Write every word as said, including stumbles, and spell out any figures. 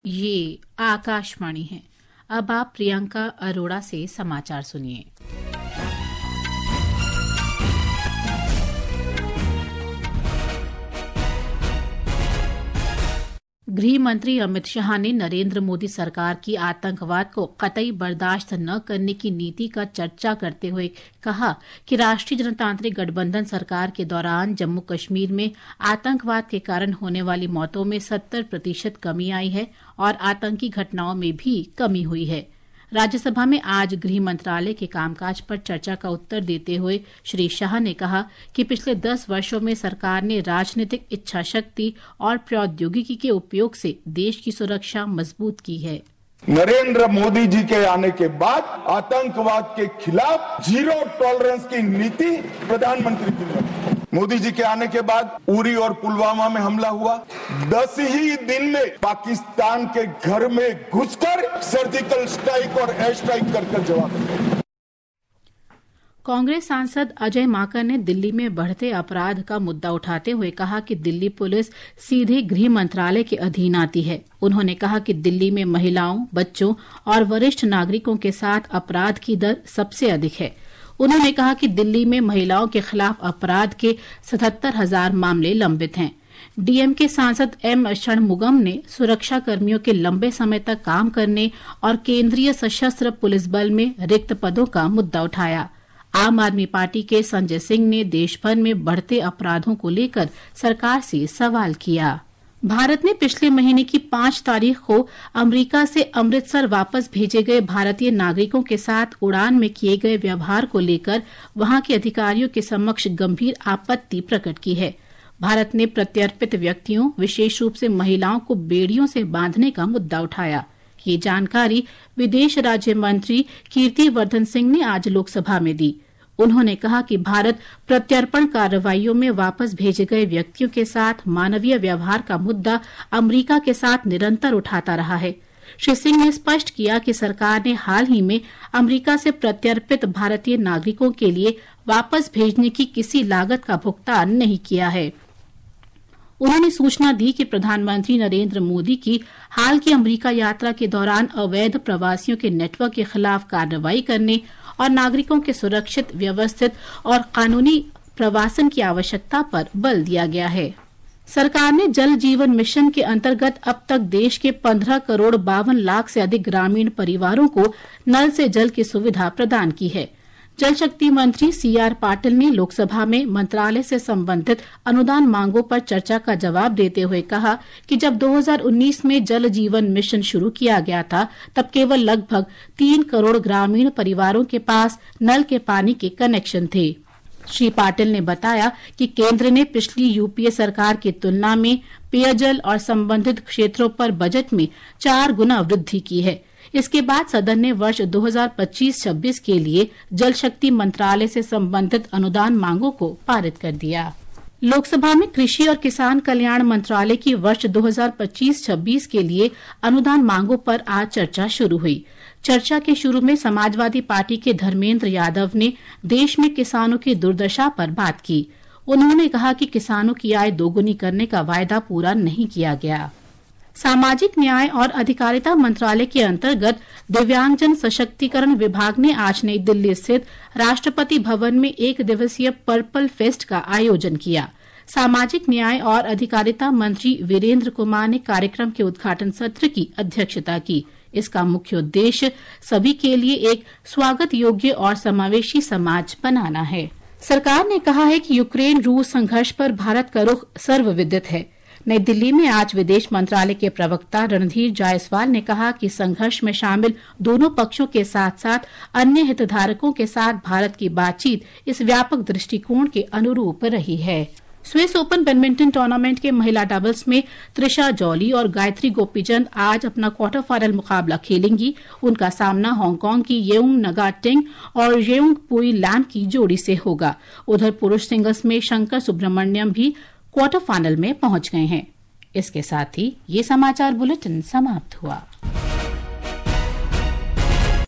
ये आकाशवाणी है। अब आप प्रियंका अरोड़ा से समाचार सुनिए। गृह मंत्री अमित शाह ने नरेंद्र मोदी सरकार की आतंकवाद को कतई बर्दाश्त न करने की नीति का चर्चा करते हुए कहा कि राष्ट्रीय जनतांत्रिक गठबंधन सरकार के दौरान जम्मू कश्मीर में आतंकवाद के कारण होने वाली मौतों में सत्तर प्रतिशत कमी आई है और आतंकी घटनाओं में भी कमी हुई है। राज्यसभा में आज गृह मंत्रालय के कामकाज पर चर्चा का उत्तर देते हुए श्री शाह ने कहा कि पिछले दस वर्षों में सरकार ने राजनीतिक इच्छा शक्ति और प्रौद्योगिकी के उपयोग से देश की सुरक्षा मजबूत की है। नरेंद्र मोदी जी के आने के बाद आतंकवाद के खिलाफ जीरो टॉलरेंस की नीति प्रधानमंत्री की है। मोदी जी के आने के बाद उरी और पुलवामा में हमला हुआ, दस ही दिन में पाकिस्तान के घर में घुसकर सर्जिकल स्ट्राइक और एयर स्ट्राइक कर कर जवाब दिया। कांग्रेस सांसद अजय माकन ने दिल्ली में बढ़ते अपराध का मुद्दा उठाते हुए कहा कि दिल्ली पुलिस सीधे गृह मंत्रालय के अधीन आती है। उन्होंने कहा कि दिल्ली में महिलाओं, बच्चों और वरिष्ठ नागरिकों के साथ अपराध की दर सबसे अधिक है। उन्होंने कहा कि दिल्ली में महिलाओं के खिलाफ अपराध के सतहत्तर हजार मामले लंबित हैं। डीएम के सांसद एम षणमुगम ने सुरक्षा कर्मियों के लंबे समय तक काम करने और केंद्रीय सशस्त्र पुलिस बल में रिक्त पदों का मुद्दा उठाया। आम आदमी पार्टी के संजय सिंह ने देश भर में बढ़ते अपराधों को लेकर सरकार से सवाल किया। भारत ने पिछले महीने की पांच तारीख को अमेरिका से अमृतसर वापस भेजे गए भारतीय नागरिकों के साथ उड़ान में किए गए व्यवहार को लेकर वहां के अधिकारियों के समक्ष गंभीर आपत्ति प्रकट की है। भारत ने प्रत्यर्पित व्यक्तियों, विशेष रूप से महिलाओं को बेड़ियों से बांधने का मुद्दा उठाया। ये जानकारी विदेश राज्य मंत्री कीर्तिवर्धन सिंह ने आज लोकसभा में दी। उन्होंने कहा कि भारत प्रत्यर्पण कार्रवाइयों में वापस भेजे गए व्यक्तियों के साथ मानवीय व्यवहार का मुद्दा अमेरिका के साथ निरंतर उठाता रहा है। श्री सिंह ने स्पष्ट किया कि सरकार ने हाल ही में अमेरिका से प्रत्यर्पित भारतीय नागरिकों के लिए वापस भेजने की किसी लागत का भुगतान नहीं किया है। उन्होंने सूचना दी कि प्रधानमंत्री नरेंद्र मोदी की हाल की अमेरिका यात्रा के दौरान अवैध प्रवासियों के नेटवर्क के खिलाफ कार्रवाई करने और नागरिकों के सुरक्षित, व्यवस्थित और कानूनी प्रवासन की आवश्यकता पर बल दिया गया है। सरकार ने जल जीवन मिशन के अंतर्गत अब तक देश के पंद्रह करोड़ बावन लाख से अधिक ग्रामीण परिवारों को नल से जल की सुविधा प्रदान की है। जल शक्ति मंत्री सी आर पाटिल ने लोकसभा में मंत्रालय से संबंधित अनुदान मांगों पर चर्चा का जवाब देते हुए कहा कि जब दो हज़ार उन्नीस में जल जीवन मिशन शुरू किया गया था तब केवल लगभग तीन करोड़ ग्रामीण परिवारों के पास नल के पानी के कनेक्शन थे। श्री पाटिल ने बताया कि केंद्र ने पिछली यूपीए सरकार की तुलना में पेयजल और संबंधित क्षेत्रों पर बजट में चार गुना वृद्धि की है। इसके बाद सदन ने वर्ष दो हज़ार पच्चीस छब्बीस के लिए जल शक्ति मंत्रालय से संबंधित अनुदान मांगों को पारित कर दिया। लोकसभा में कृषि और किसान कल्याण मंत्रालय की वर्ष दो हज़ार पच्चीस छब्बीस के लिए अनुदान मांगों पर आज चर्चा शुरू हुई। चर्चा के शुरू में समाजवादी पार्टी के धर्मेंद्र यादव ने देश में किसानों की दुर्दशा पर बात की। उन्होंने कहा कि किसानों की आय दोगुनी करने का वायदा पूरा नहीं किया गया। सामाजिक न्याय और अधिकारिता मंत्रालय के अंतर्गत दिव्यांगजन सशक्तिकरण विभाग ने आज नई दिल्ली स्थित राष्ट्रपति भवन में एक दिवसीय पर्पल फेस्ट का आयोजन किया। सामाजिक न्याय और अधिकारिता मंत्री वीरेंद्र कुमार ने कार्यक्रम के उद्घाटन सत्र की अध्यक्षता की। इसका मुख्य उद्देश्य सभी के लिए एक स्वागत योग्य और समावेशी समाज बनाना है। सरकार ने कहा है कि यूक्रेन रूस संघर्ष पर भारत का रुख सर्वविदित है। नई दिल्ली में आज विदेश मंत्रालय के प्रवक्ता रणधीर जायसवाल ने कहा कि संघर्ष में शामिल दोनों पक्षों के साथ साथ अन्य हितधारकों के साथ भारत की बातचीत इस व्यापक दृष्टिकोण के अनुरूप रही है। स्विस ओपन बैडमिंटन टूर्नामेंट के महिला डबल्स में त्रिशा जॉली और गायत्री गोपीचंद आज अपना क्वार्टर फाइनल मुकाबला खेलेंगी। उनका सामना हांगकांग की येउंग नगा टिंग और येउंग पुई लैम की जोड़ी से होगा। उधर पुरुष सिंगल्स में शंकर सुब्रमण्यम भी क्वार्टर फाइनल में पहुंच गए हैं। इसके साथ ही ये समाचार बुलेटिन समाप्त हुआ।